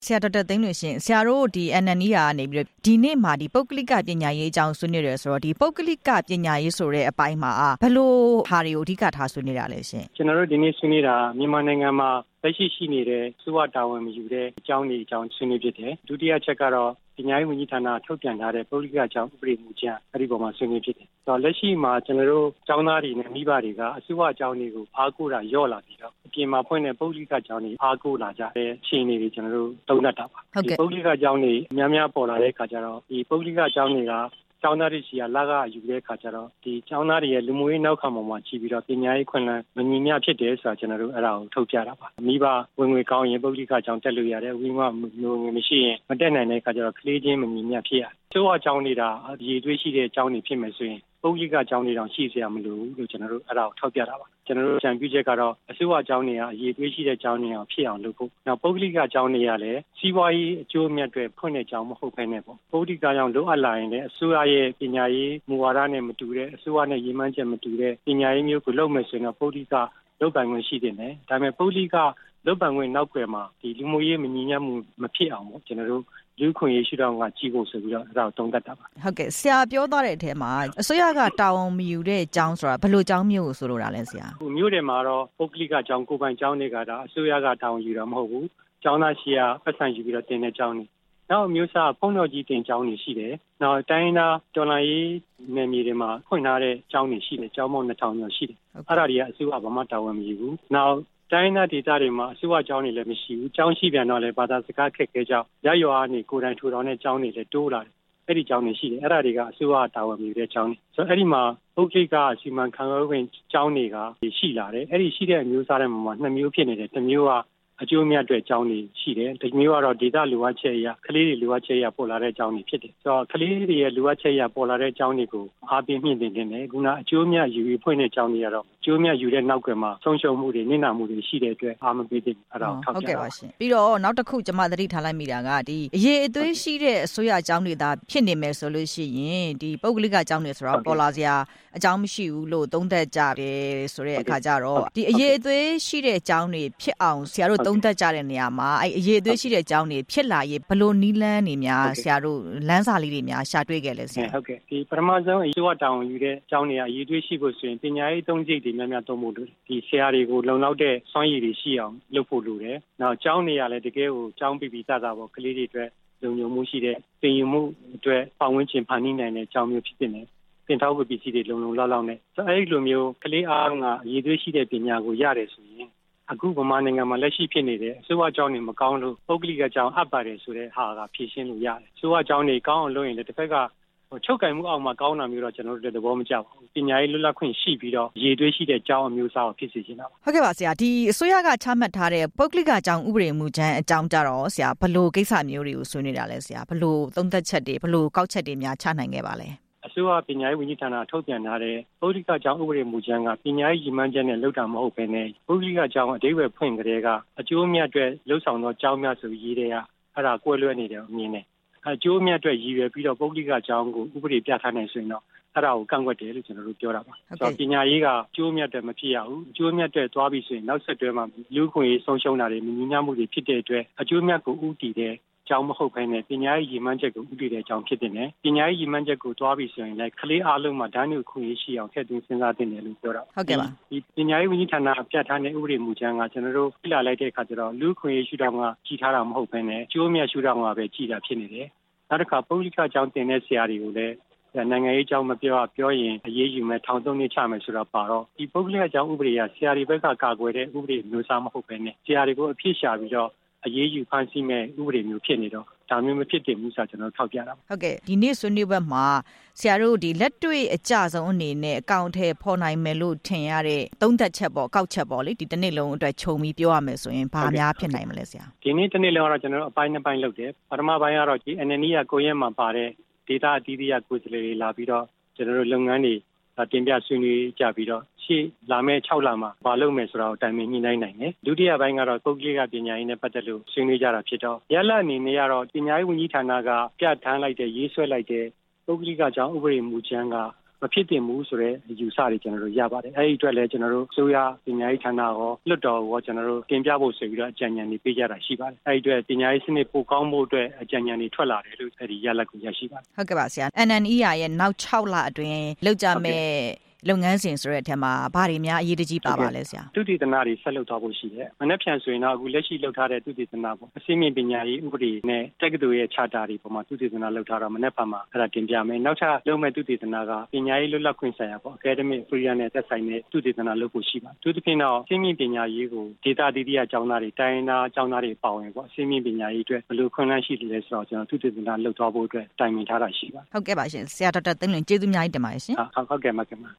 ဆရာဒေါက်တာသိန်းလွင်ရှင်ဆရာတို့ဒီ NNE ကနေပြီးတော့ဒီနေ့မှာဒီပုဂ္ဂလိကပညာရေးအကြောင်းဆွေးနွေးတယ်ဆိုတော့ဒီပုဂ္ဂလိကပညာရေးဆိုတဲ့အပိုင်းမှာဘယ်လိုဟာတွေကိုအဓိကထားဆွေးနွေးတာလဲရှင်ကျွန်တော်တို့ဒီနေ့ဆွေးနွေးတာမြန်မာနိုင်ငံမှာလက်ရှိနေတဲ့အစိုးရတာဝန်မယူတဲ့အကြောင်းတွေအကြောင်းဆွေးနွေးဖြစ်တယ်ဒုတိယချက်ကတော့ပညာရေးဝန်ကြီးဌာနထုတ်ပြန်ထားတဲ့ပုဂ္ဂလိကအကြောင်းဥပဒေမူကြမ်းအဲ့ဒီပေါ်မှာဆွေးနွေးဖြစ်တယ်ဆိုတော့လက်ရှိမှာကျွန်တော်တို့ကျောင်းသားတွေနဲ့မိဘတွေကအစိုးရအကြောင်းတွေကိုအားကိုးတာရော့လာပြီးတော့အပြင်မှာဖွင့်တဲ့ပုဂ္ဂလိကအကြောင်းတွေအားကိုးလာကြတဲ့အခြေအနေတွေကျွန်တော်တို့သုံးသပ်တာပါဒီပုဂ္ဂလိကအကြောင်းတွေများပေါ်လာတဲ့အခါကျတော့ဒီပုဂ္ဂလိကအကြောင်းတွေကကျောင်းသားတွေစီကလကယူတဲ့အခါကျတော့ဒီကျောင်းသားတွေရဲ့လူမှုရေးနောက်ခံပေါ်မှာကြည့်ပြီးတော့ပညာရေးခွင့်လန်းမညီမျှဖြစ်တယ်ဆိုတာကျွန်တော်တို့အဲ့ဒါကိုထုတ်ပြတာပါမိဘဝင်ငွေကောင်းရင်ပုဂ္ဂလိကအကြောင်းတက်လို့ရတယ်ဝင်ငွေမရှိရင်မတက်နိုင်တဲ့အခါကျတော့ကလေးချင်းမညီမျှဖြစ်ရကျောင်းအကြောင်းနေတာရည်သွေးရှိတဲ့အကြောင်းတွေဖြစ်မယ်ဆိုရင်ပုဂ္ဂလိကအကြောင်းတွေတောင်ရှိเสียမလို့လို့ကျွန်တော်တို့အဲ့ဒါကိုထောက်ပြတာပါကျွန်တော်တို့ကြံပြုချက်ကတော့အစိုးရအကြောင်းတွေကအရေးသွေးရှိတဲ့အကြောင်းတွေအောင်ဖြစ်အောင်လုပ်ဖို့နောက်ပုဂ္ဂလိကအကြောင်းတွေကလည်းစီးပွားရေးအကျိုးအမြတ်တွေဖွင့်တဲ့အကြောင်းမဟုတ်ဘဲနဲ့ပေါ့ပုဂ္ဂလိကအကြောင်းလိုအပ်လာရင်လည်းအစိုးရရဲ့ပညာရေးမူဝါဒနဲ့မတူတဲ့အစိုးရနဲ့ရည်မှန်းချက်မတူတဲ့ပညာရေးမျိုးကိုလုပ်မယ်ဆိုရင်တော့ပုဂ္ဂလိကလုပ်ပိုင်ခွင့်ရှိတယ်နဲ့ဒါပေမဲ့ပုဂ္ဂလိကလုပ်ပိုင်ခွင့်နောက်ွယ်မှာဒီလူမှုရေးမညီညွတ်မှုမဖြစ်အောင်ပေါ့ကျွန်တော်တို့လူခွင့်ရေးရှိတော့ကကြီးဖို့ဆိုပြီးတော့အဲ့ဒါကိုတုံးတက်တာပါဟုတ်ကဲ့ဆရာပြောသွားတဲ့အထက်မှာအစိုးရကတာဝန်မယူတဲ့အကြောင်းဆိုတာဘယ်လိုအကြောင်းမျိုးကိုဆိုလိုတာလဲဆရာမျိုးတယ်မှာတော့ပုဂ္ဂလိကအကြောင်းကိုယ်ပိုင်အကြောင်းတွေကဒါအစိုးရကတာဝန်ယူတာမဟုတ်ဘူးအကြောင်းသားရှိရပတ်စံယူပြီးတော့တင်တဲ့အကြောင်းတွေနောက်မျိုးစားဖုန်းတော်ကြီးတင်အကြောင်းတွေရှိတယ်နောက်တိုင်းသားတော်လိုင်းရေးနယ်မြေတွေမှာဖွင့်ထားတဲ့အကြောင်းတွေရှိတယ်အကြောင်းပေါင်း2000ကျော်ရှိတယ်အဲ့ဒါတွေကအစိုးရဘာမှတာဝန်မယူဘူးနောက်တိုင်းသားဒေသတွေမှာအစိုးရအကြောင်းတွေလည်းမရှိဘူးအကြောင်းရှိပြန်တော့လည်းဘာသာစကားခက်ခဲကြောင်းရရွာကနေကိုယ်တိုင်ထူထောင်တဲ့အကြောင်းတွေလည်းတိုးလာတယ်အဲ့ဒီအကြောင်းတွေရှိတယ်အဲ့ဒါတွေကအစိုးရတာဝန်ယူတဲ့အကြောင်းတွေဆိုတော့အဲ့ဒီမှာပုဂ္ဂလိကစီမံခန့်ခွဲခွင့်အကြောင်းတွေကရှိလာတယ်အဲ့ဒီရှိတဲ့အမျိုးသားတွေမှာ2မျိုးဖြစ်နေတယ်တစ်မျိုးကအကျိုးအမြတ်အတွက်အကြောင်းတွေရှိတယ်ဒီမျိုးကတော့ဒေသလိုအပ်ချက်အရာကလေးတွေလိုအပ်ချက်အရာပေါ်လာတဲ့အကြောင်းတွေဖြစ်တယ်ဆိုတော့ကလေးတွေရဲ့လိုအပ်ချက်အရာပေါ်လာတဲ့အကြောင်းတွေကိုအားပေးမြင့်တင်တယ်ခုနအကျိုးအမြတ်ယူပြီးဖွင့်တဲ့အကြောင်းတွေကတော့အကျိုးအမြတ်ယူတဲ့နောက်ကွယ်မှာဆုံးရှုံးမှုတွေနစ်နာမှုတွေရှိတဲ့အတွက်အားမပေးသင့်အဲ့ဒါကိုထောက်ပြတာဟုတ်ကဲ့ပါရှင်ပြီးတော့နောက်တစ်ခုကျွန်မသတိထားလိုက်မိတာကဒီအရေးအသွေးရှိတဲ့အစိုးရအကြောင်းတွေသာဖြစ်နေမယ်ဆိုလို့ရှိရင်ဒီပုဂ္ဂလိကအကြောင်းတွေဆိုတော့ပေါ်လာစရာအကြောင်းမရှိဘူးလို့သုံးသပ်ကြတယ်ဆိုတဲ့အခါကျတော့ဒီအရေးအသွေးရှိတဲ့အကြောင်းတွေဖြစ်အောင်ဆရာတို့သုံးသပ်ကြတဲ့နေရာမှာအဲ့အရေးအသွေးရှိတဲ့အကြောင်းတွေဖြစ်လာရေးဘလို့နီးလန်းနေများဆရာတို့လမ်းစာလေးတွေများရှာတွေ့ခဲ့လဲဆရာဟုတ်ကဲ့ဒီပထမဆုံးအစိုးရတာဝန်ယူတဲ့အကြောင်းတွေကအရေးအသွေးရှိဖို့ဆိုရင်ပညာရေးသုံးစိတ်တွေများများသုံးဖို့လိုတယ်ဒီဆရာတွေကိုလုံလောက်တဲ့စွမ်းရည်တွေရှိအောင်လုပ်ဖို့လိုတယ်နောက်ကျောင်းတွေကလည်းတကယ်ကိုကျောင်းပြပြသားသားပေါ့ကလေးတွေအတွက်လုံခြုံမှုရှိတဲ့သင်ယူမှုအတွက်ပတ်ဝန်းကျင်ဖန်တီးနိုင်တဲ့အကြောင်းမျိုးဖြစ်တဲ့သင်ထောက်ပစ္စည်းတွေလုံလုံလောက်လောက်နဲ့အဲ့ဒီလိုမျိုးကလေးအားလုံးကအရေးအသွေးရှိတဲ့ပညာကိုရတယ်ဆိုရင်အခုဗမာနိုင်ငံမှာလက်ရှိဖြစ်နေတဲ့အစိုးရအကြောင်းတွေမကောင်းလို့ပုဂ္ဂလိကအကြောင်းအပ်ပါတယ်ဆိုတဲ့ဟာကဖြေရှင်းလို့ရတယ်အစိုးရအကြောင်းတွေကောင်းအောင်လုပ်ရင်လည်းတစ်ဖက်ကချုပ်ကင်မှုအောက်မှာကောင်းတာမျိုးတော့ကျွန်တော်တို့သဘောမကျပါဘူးပညာရေးလွတ်လပ်ခွင့်ရှိပြီးတော့ရည်သွေးရှိတဲ့အကြောင်းအမျိုးအစားကိုဖြစ်စေချင်တာပါဟုတ်ကဲ့ပါဆရာဒီအစိုးရကချမှတ်ထားတဲ့ပုဂ္ဂလိကအကြောင်းဥပဒေမူကြမ်းအကြောင်းကြတော့ဆရာဘယ်လိုကိစ္စမျိုးတွေကိုဆွေးနွေးတာလဲဆရာဘယ်လိုသုံးသပ်ချက်တွေဘယ်လိုကောက်ချက်တွေများချနိုင်ခဲ့ပါလဲအစိုးရပညာရေးဝန်ကြီးဌာနထုတ်ပြန်ထားတဲ့ပုဂ္ဂလိကအကြောင်းဥပဒေမူကြမ်းကပညာရေးရည်မှန်းချက်နဲ့လုပ်တာမဟုတ်ဘဲနဲ့ပုဂ္ဂလိကအကြောင်းအဓိပ္ပာယ်ဖွင့်ကြတဲ့ကအကျိုးအမြတ်အတွက်လှုပ်ဆောင်သောအကြောင်းများဆိုရေးတဲ့ကအဲ့ဒါကွဲလွဲနေတယ်အမြင်နဲ့အကျိုးအမြတ်အတွက်ရည်ရွယ်ပြီးတော့ပုဂ္ဂလိကအကြောင်းကိုဥပဒေပြဋ္ဌာန်းနိုင်ဆိုရင်တော့အဲ့ဒါကိုကန့်ကွက်တယ်လို့ကျွန်တော်တို့ပြောတာပါဆိုတော့ပညာရေးကအကျိုးအမြတ်အတွက်မဖြစ်ရဘူးအကျိုးအမြတ်အတွက်သွားပြီးဆိုရင်နောက်ဆက်တွဲမှာလူ့ခွင့်ရေးဆုံးရှုံးတာတွေမညီမျှမှုတွေဖြစ်တဲ့အတွက်အကျိုးအမြတ်ကိုဥတည်တဲ့ကျောင်းမဟုတ်ဘဲနဲ့ပညာရေးရည်မှန်းချက်ကိုဥတည်တဲ့အကြောင်းဖြစ်တဲ့နဲ့ပညာရေးရည်မှန်းချက်ကိုတွားပြီးဆိုရင်လည်းကလေးအားလုံးမှာဓာတ်ညှိခွင့်ရရှိအောင်ထည့်သွင်းစဉ်းစားသင့်တယ်လို့ပြောတာဟုတ်ကဲ့ပါဒီပညာရေးဝန်ကြီးဌာနပြဋ္ဌာန်းတဲ့ဥပဒေမူကြမ်းကကျွန်တော်တို့ပြလာလိုက်တဲ့အခါကျတော့လူ့ခွင့်ရရှုထောင့်ကကြီးထားတာမဟုတ်ဘဲနဲ့ကျိုးအမြတ်ရှုထောင့်ကပဲကြီးတာဖြစ်နေတယ်နောက်တစ်ခါပုဂ္ဂလိကအကြောင်းတင်တဲ့ဆရာတွေကိုလည်းနိုင်ငံရေးအကြောင်းမပြောရင်အရေးယူမယ်ထောင်3နှစ်ချမယ်ဆိုတော့ပါတော့ဒီပုဂ္ဂလိကအကြောင်းဥပဒေကဆရာတွေဘက်ကကာကွယ်တဲ့ဥပဒေမျိုးစားမဟုတ်ဘဲနဲ့ဆရာတွေကိုအဖြစ်ရှာပြီးတော့အရေးယူဖန်ဆီးမဲ့ဥပဒေမျိုးဖြစ်နေတော့ဒါမျိုးမဖြစ်တင်ဘူးဆိုကျွန်တော်ထောက်ပြတာဟုတ်ကဲ့ဒီနေ့ဆွေးနွေးပွဲမှာဆရာတို့ဒီလက်တွေ့အကျဆုံးအနေနဲ့အကောင့်ထဲပေါ်နိုင်မယ်လို့ထင်ရတဲ့သုံးသက်ချက်ပေါ့ကောက်ချက်ပေါ့လေဒီတစ်နေ့လုံးအတွက်ခြုံပြီးပြောရမယ်ဆိုရင်ဘာများဖြစ်နိုင်မလဲဆရာဒီနေ့တစ်နေ့လုံးကတော့ကျွန်တော်တို့အပိုင်း2ပိုင်းလုပ်တယ်ပထမပိုင်းကတော့ဒီ NNE ကကိုရက်မှာပါတဲ့ဒေတာအသီးသီးကိုယ်စားလှယ်တွေလာပြီးတော့ကျွန်တော်တို့လုပ်ငန်းတွေတင်ပြဆွေးနွေးကြပြီးတော့ရှေ့လာမယ့်6လမှာဘာလုပ်မယ်ဆိုတာကိုတိုင်ပင်ညှိနှိုင်းနိုင်တယ်ဒုတိယပိုင်းကတော့ပုဂ္ဂလိကပညာရေးနဲ့ပတ်သက်လို့ဆွေးနွေးကြတာဖြစ်တော့ရလအနေနဲ့ကတော့ပညာရေးဝန်ကြီးဌာနကပြဋ္ဌာန်းလိုက်တဲ့ရေးဆွဲလိုက်တဲ့ပုဂ္ဂလိကအကြောင်းဥပဒေမူကြမ်းကမဖြစ်တင်ဘူးဆိုတဲ့ယူဆတွေကျွန်တော်တို့ရပါတယ်အဲ့ဒီအတွက်လည်းကျွန်တော်တို့ဆိုရပညာရေးဌာနရောလွတ်တော်ရောကျွန်တော်တို့တင်ပြဖို့ဆိုပြီးတော့အကြံဉာဏ်တွေပေးကြတာရှိပါတယ်အဲ့ဒီအတွက်ပညာရေးစနစ်ပိုကောင်းဖို့အတွက်အကြံဉာဏ်တွေထွက်လာတယ်လို့အဲ့ဒီရလဒ်ကိုရရှိပါတယ်ဟုတ်ကဲ့ပါဆရာ NNER ရဲ့နောက်6လအတွင်းလောက်ကြမဲ့လုပ်ငန်းစဉ်ဆိုတဲ့အထက်မှာဘာတွေများအရေးတကြီးပါပါလဲဆရာသုတေသနတွေဆက်လုပ်သွားဖို့ရှိတယ်မနေ့ပြန်ဆိုရင်တော့အခုလက်ရှိလုပ်ထားတဲ့သုတေသနပေါ့အစိမ့်မြင့်ပညာရေးဥပဒေနဲ့တက္ကသိုလ်ရဲ့ charter တွေပေါ်မှာသုတေသနလုပ်ထားတော့မနေ့မှာအဲ့ဒါတင်ပြမယ်နောက်ထပ်လုပ်မဲ့သုတေသနကပညာရေးလွတ်လပ်ခွင့်ဆိုင်ရာပေါ့ academic freedom နဲ့သက်ဆိုင်တဲ့သုတေသနလုပ်ဖို့ရှိပါတယ်သူတစ်ပြင်တော့အစိမ့်မြင့်ပညာရေးကိုဒေတာတိတိအကြောင်းသားတွေတိုင်းသားအကြောင်းသားတွေပါဝင်ပေါ့အစိမ့်မြင့်ပညာရေးအတွက်ဘယ်လိုခွင့်လန်းရှိလဲဆိုတော့ကျွန်တော်သုတေသနလုပ်သွားဖို့အတွက်တိုင်ပင်ထားတာရှိပါတယ်ဟုတ်ကဲ့ပါရှင်ဆရာဒေါက်တာသိန်းလွင်ကျေးဇူးအများကြီးတင်ပါတယ်ရှင်ဟုတ်ကဲ့ပါ